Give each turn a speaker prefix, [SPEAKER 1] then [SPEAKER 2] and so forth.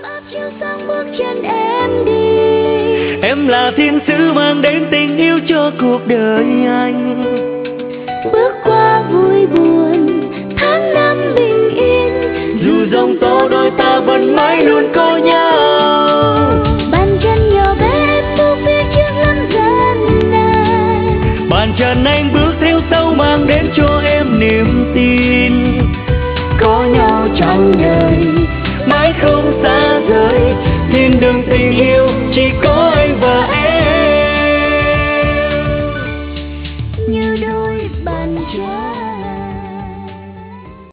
[SPEAKER 1] áp chiếu sáng bước chân em đi.
[SPEAKER 2] Em là thiên sứ mang đến tình yêu cho cuộc đời anh.
[SPEAKER 1] Bước qua vui buồn tháng năm bình yên,
[SPEAKER 2] dù giông tố đôi ta vẫn mãi luôn có nhau.
[SPEAKER 1] bàn chân nhỏ bé em bước phía trước lắm gian nan,
[SPEAKER 2] Bàn chân anh bước theo sau mang đến cho em niềm tin. Có nhau trong đời mãi không xa rời, thiên đường tình